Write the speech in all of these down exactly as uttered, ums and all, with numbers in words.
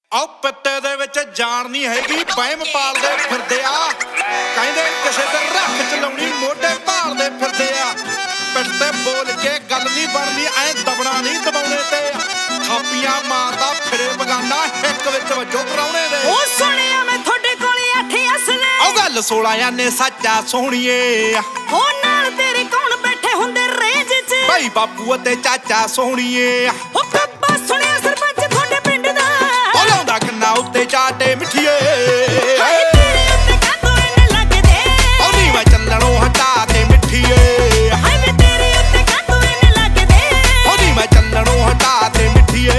ਆਹ ਪੱਤੇ ਦੇ ਵਿੱਚ ਜਾਨ ਨਹੀਂ ਹੈਗੀ, ਵਹਿਮ ਪਾਲਦੇ ਫਿਰਦੇ ਆ। ਕਹਿੰਦੇ ਕਿਸੇ ਤੇ ਰੱਖ ਚਲਾਉਣੀ, ਮੋਢੇ ਭਾਲਦੇ ਫਿਰਦੇ ਆ। ਪਿੱਠ ਤੇ ਬੋਲ ਕੇ ਗੱਲ ਨਹੀਂ ਬਣਦੀ, ਐ ਦਬਣਾ ਨਹੀਂ ਦਬਾਉਣੇ ਤੇ। ਥਾਪੀਆਂ ਮਾਰਦਾ ਫਿਰੇ ਬਗਾਨਾ, ਇੱਕ ਵਿੱਚ ਵੱਜੋ ਪ੍ਰਾਹੁਣੇ ਦੇ। ਉਹ ਸੁਣਿਆ ਮੈਂ ਤੁਹਾਡੇ ਕੋਲੇ ਅੱਠ ਅਸਲੇ, ਉਹ ਗੱਲ ਸੋਲਾਂ ਨੇ ਸੱਚਾ ਸੋਹਣੀਏ। ਉਹ ਨਾਲ ਤੇਰੇ ਕੌਣ ਬੈਠੇ ਹੁੰਦੇ ਰੇਂਜ 'ਚ, ਭਾਈ ਬਾਪੂ ਅਤੇ ਚਾਚਾ ਸੋਹਣੀਏ। ਉਹ ਕੱਬਾ ਸੁਣਿਆ ਸਰਪੰਚ ਤੁਹਾਡੇ ਪਿੰਡ ਦਾ, ਉਹ ਲਾਉਂਦਾ ਕੰਨਾਂ ਉੱਤੇ ਚਾਟੇ ਮਿੱਠੀਏ। ਹਾਏ ਤੇਰੇ ਉੱਤੇ ਕਾਤੋਂ ਇੰਨੇ ਲੱਗਦੇ, ਉਹ ਨੀ ਮੈਂ ਚੱਲਣੋਂ ਹਟਾ ਤੇ ਮਿੱਠੀਏ। ਹਾਏ ਵੇ ਤੇਰੇ ਉੱਤੇ ਕਾਤੋਂ ਇੰਨੇ ਲੱਗਦੇ, ਉਹ ਨੀ ਮੈਂ ਚੱਲਣੋਂ ਹਟਾ ਤੇ ਮਿੱਠੀਏ।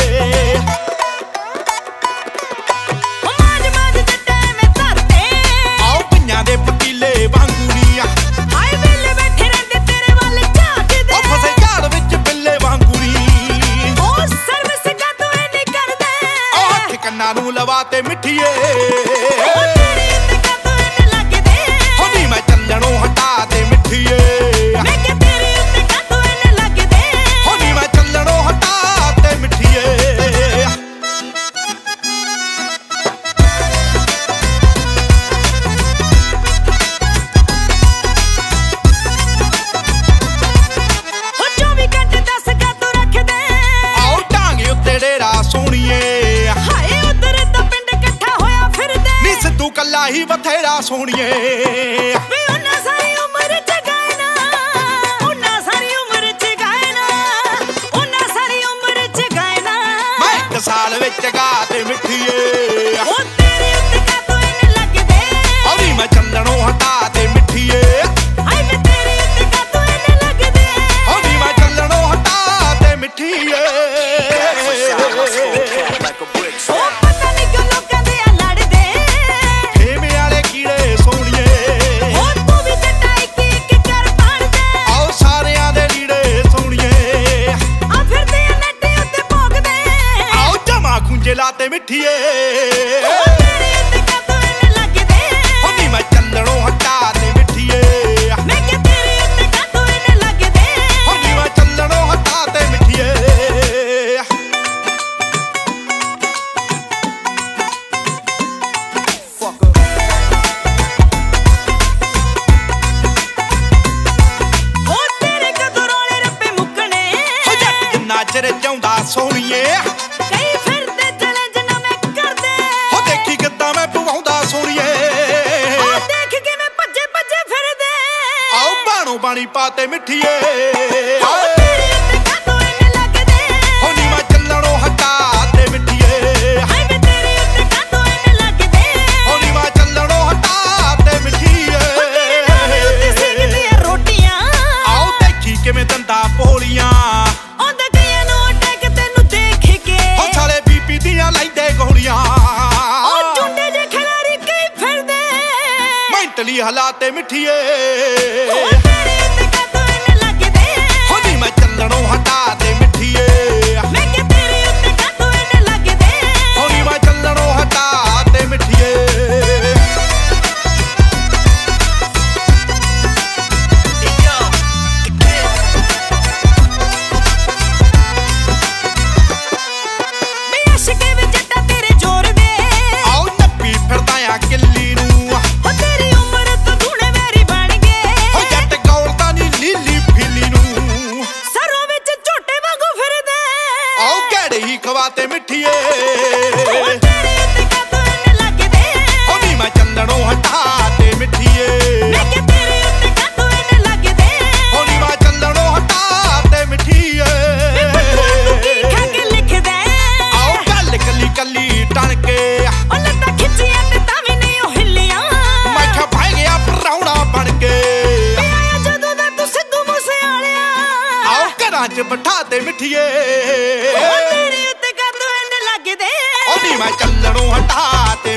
ਉਹ ਮਾਜ ਮਾਜ ਜੱਟਾਂ ਐਵੇਂ ਧਰਦੇ, ਆਓ ਪਈਆਂ ਦੇ ਪਤੀਲੇ ਵਾਂਗੂ ਨੀ ਆ। ਹਾਏ ਵੇਲੇ ਬੈਠੇ ਰਹਿੰਦੇ ਤੇਰੇ ਵੱਲ ਝਾਕਦੇ, ਉਹ ਫਸੇ ਝਾੜ ਵਿੱਚ ਬਿੱਲੇ ਵਾਂਗੂ ਨੀ। ਉਹ ਸਰਵਿਸ ਕਾਤੋਂ ਇੰਨੀ ਕਰਦੇ, ਉਹ ਹੱਥ ਕੰਨਾਂ ਨੂੰ ਲਵਾ ਤੇ ਮਿੱਠੀਏ। ਉਹ ਤੇਰੇ ਉੱਤੇ ਕਾਤੋਂ ਇੰਨੇ ਲੱਗਦੇ, ਉਹ ਨੀ ਮੈਂ ਚੱਲਣੋਂ ਹਟਾ ਤੇ ਮਿੱਠੀਏ। ਮੈਂ ਕਿਹਾ ਤੇਰੇ ਉੱਤੇ ਕਾਤੋਂ ਇੰਨੇ ਲੱਗਦੇ, ਉਹ ਨੀ ਮੈਂ ਚੱਲਣੋਂ ਹਟਾ ਤੇ ਮਿੱਠੀਏ। ਉਹ ਚੌਵੀ ਘੰਟੇ ਦੱਸ ਕਾਤੋਂ ਰੱਖਦੇ, ਆਓ ਢਾਂਗੇ ਉੱਤੇ ਡੇਰਾ ਸੋਹਣੀਏ। ਹਾਏ ਉਧਰ ਤਾਂ ਪਿੰਡ ਇਕੱਠਾ ਹੋਇਆ ਫਿਰਦੇ, ਨੀ ਸਿੱਧੂ ਕੱਲਾ ਹੀ ਬਥੇਰਾ ਸੋਹਣੀਏ। ਵੇ ਉਹਨਾਂ ਸਾਰੀ ਉਮਰ ਚ ਗਾਏ ਨਾ, ਉਹਨਾਂ ਸਾਰੀ ਉਮਰ ਚ ਗਾਏ ਨਾ, ਉਹਨਾਂ ਸਾਰੀ ਉਮਰ ਚ ਗਾਏ ਨਾ। ਮੈਂ ਇੱਕ ਸਾਲ ਵਿੱਚ ਗਾ ਤੇ ਮਿੱਠੀਏ। ਉਹ ਤੇਰੇ ਉੱਤੇ ਕਾਤੋਂ ਇੰਨੇ ਲੱਗਦੇ, ਔਰੀ ਮੈਂ ਚੱਲਣੋਂ ਹਟਾ ਤੇ ਮਿੱਠੀਏ। ਹਾਏ ਵੇ ਤੇਰੇ ਉੱਤੇ ਕਾਤੋਂ ਇੰਨੇ ਲੱਗਦੇ, ਔਰੀ ਮੈਂ ਚੱਲਣੋਂ ਹਟਾ ਤੇ ਮਿੱਠੀਏ। ਉਹ ਪਤਾ ਨੀ ਕਿਉਂ ਲੋਕਾਂ ਦੇ ਆ ਲੜਦੇ, ਫੇਮੇ ਵਾਲੇ ਕੀੜੇ ਸੋਹਣੀਏ। ਉਹ ਤੂੰ ਵੀ ਜੱਟਾ ਇੱਕ ਇੱਕ ਕਰ ਪਾੜਦੇ, ਆਓ ਸਾਰਿਆਂ ਦੇ ਲੀੜੇ ਸੋਹਣੀਏ। ਆ ਫਿਰਦੇ ਆ ਨੱਟੇ ਉੱਤੇ ਭੋਗਦੇ, ਆਓ ਜਮਾ ਖੁੰਝੇ ਲਾ ਤੇ ਮਿੱਠੀਏ। ਉਹ ਤੇਰੇ ਉੱਤੇ ਕਾਤੋਂ ਇੰਨੇ ਲੱਗਦੇ, ਔਰੀ ਮੈਂ ਚੱਲਣੋਂ ਹਟਾ ਤੇ ਮਿੱਠੀਏ। ਮੈਂ ਕਿਹਾ ਤੇਰੇ ਉੱਤੇ ਕਾਤੋਂ ਇੰਨੇ ਲੱਗਦੇ, ਔਰੀ ਮੈਂ ਚੱਲਣੋਂ ਹਟਾ ਤੇ ਮਿੱਠੀਏ। ਉਹ ਤੇਰੇ ਕਦੋਂ ਰੋਲੇ ਰੱਪੇ ਮੁੱਕਣੇ, ਹੋ ਜੱਟ ਜਿੰਨਾ ਚਿਰ ਚਾਹੁੰਦਾ ਸੋਹਣੀਏ। ਕਈ ਫਿਰਦੇ ਚੈਲੰਜ ਨਵੇਂ ਕਰਦੇ, ਹੋ ਦੇਖੀ ਕਿੱਦਾਂ ਮੈਂ ਪਵਾਉਂਦਾ ਸੋਹਣੀਏ। ਉਹ ਦੇਖ ਕਿਵੇਂ ਭੱਜੇ ਭੱਜੇ ਫਿਰਦੇ, ਆਓ ਬਾਣੋ ਬਾਣੀ ਪਾ ਤੇ ਮਿੱਠੀਏ। ਉਹ ਤੇਰੇ ਉੱਤੇ ਕਾਤੋਂ ਇੰਨੇ ਲੱਗਦੇ, ਹੋ ਨੀ ਮੈਂ ਚੱਲਣੋਂ ਹਟਾ ਤੇ ਮਿੱਠੀਏ। ਹਾਏ ਵੇ ਤੇਰੇ ਉੱਤੇ ਕਾਤੋਂ ਇੰਨੇ ਲੱਗਦੇ, ਹੋ ਨੀ ਮੈਂ ਚੱਲਣੋਂ ਹਟਾ ਤੇ ਮਿੱਠੀਏ। ਉਹ ਤੇਰੇ ਨਾਲੇ ਉੱਤੇ ਸੇਕਦੀਆਂ ਰੋਟੀਆਂ, ਆਓ ਦੇਖੀ ਕਿਵੇਂ ਦੰਦਾ ਪੋਲੀਆਂ। ਆਉਂਦੇ ਗਈਆਂ ਨੂੰ ਅਟੈਕ ਤੈਨੂੰ ਦੇਖ ਕੇ, ਹੋ ਸਾਲੇ ਬੀਪੀ ਦੀਆਂ ਲੈਂਦੇ ਗੋਲੀਆਂ। ਉਹ ਚੁੰਡੇ ਜੇ ਖਿਲਾਰੀ ਕਈ ਫਿਰਦੇ, ਮੈਂਟਲੀ ਹਲਾ ਤੇ ਮਿੱਠੀਏ। ਉਹ ਤੇਰੇ ਉੱਤੇ ਕਾਤੋਂ ਇੰਨੇ ਲੱਗਦੇ, ਹੋ ਨੀ ਮੈਂ ਚੱਲਣੋਂ ਹਟਾ ਤੇ ਮਿੱਠੀਏ। ਮੈਂ ਕਿਹਾ ਤੇਰੇ ਉੱਤੇ ਕਾਤੋਂ ਇੰਨੇ ਲੱਗਦੇ, ਹੋ ਨੀ ਮੈਂ ਚੱਲਣੋਂ ਹਟਾ ਤੇ ਮਿੱਠੀਏ। ਵੇ ਅਸ਼ਕੇ ਵਿੱਚ ਜੱਟਾ ਤੇਰੇ ਜ਼ੋਰ ਦੇ, ਆਓ ਨੱਪੀ ਫਿਰਦਾ ਆ ਕਿੱਲੀ ਨੂੰ। ਉਹ ਤੇਰੀ ਉਮਰ ਤੋਂ ਦੂਣੇ ਮੇਰੀ ਬਣ ਗਏ, ਹੋ ਜੱਟ ਗੌਲਦਾ ਨੀ ਲੀਲੀ ਫਿਲੀ ਨੂੰ। ਸਰੋਂ ਵਿੱਚ ਝੋਟੇ ਵਾਂਗੂ ਫਿਰਦੇ, ਆਓ ਘੜੇ ਹੀ ਖਵਾ ਤੇ ਮਿੱਠੀਏ। ਉਹ ਤੇਰੇ ਉੱਤੇ ਕਾਤੋਂ ਇੰਨੇ ਲੱਗਦੇ, ਹੋ ਨੀ ਮੈਂ ਚੱਲਣੋਂ ਹਟਾ ਤੇ ਮਿੱਠੀਏ। ਮੈਂ ਕਿਹਾ ਤੇਰੇ ਉੱਤੇ ਕਾਤੋਂ ਇੰਨੇ ਲੱਗਦੇ, ਹੋ ਨੀ ਮੈਂ ਚੱਲਣੋਂ ਹਟਾ ਤੇ ਮਿੱਠੀਏ। ਵੇ ਬੱਬੂ ਤੂੰ ਕੀ ਖਾ ਕੇ ਲਿਖਦਾ, ਆਓ ਗੱਲ ਕੱਲੀ ਕੱਲੀ ਟਣ ਕੇ। ਉਹ ਲੱਤਾਂ ਖਿੱਚੀਆਂ ਤੇ ਤਾਂ ਵੀ ਨਹੀਂ ਉਹ ਹਿੱਲੀਆਂ, ਮੈਂ ਕਿਹਾ ਭਾਈ ਗਿਆ ਪ੍ਰਾਹੁਣਾ ਬਣ ਕੇ। ਵੇ ਆਇਆ ਜਦੋਂ ਦਾ ਤੂੰ ਸਿੱਧੂ ਮੂਸੇਵਾਲਿਆ, ਆਓ ਘਰਾਂ 'ਚ ਬਿਠਾ ਤੇ ਮਿੱਠੀਏ। ਉਹ ਤੇਰੇ ਉੱਤੇ ਕਾਤੋਂ ਇੰਨੇ ਲੱਗਦੇ, ਉਹ ਨੀ ਮੈਂ ਚੱਲਣੋਂ ਹਟਾ ਤੇ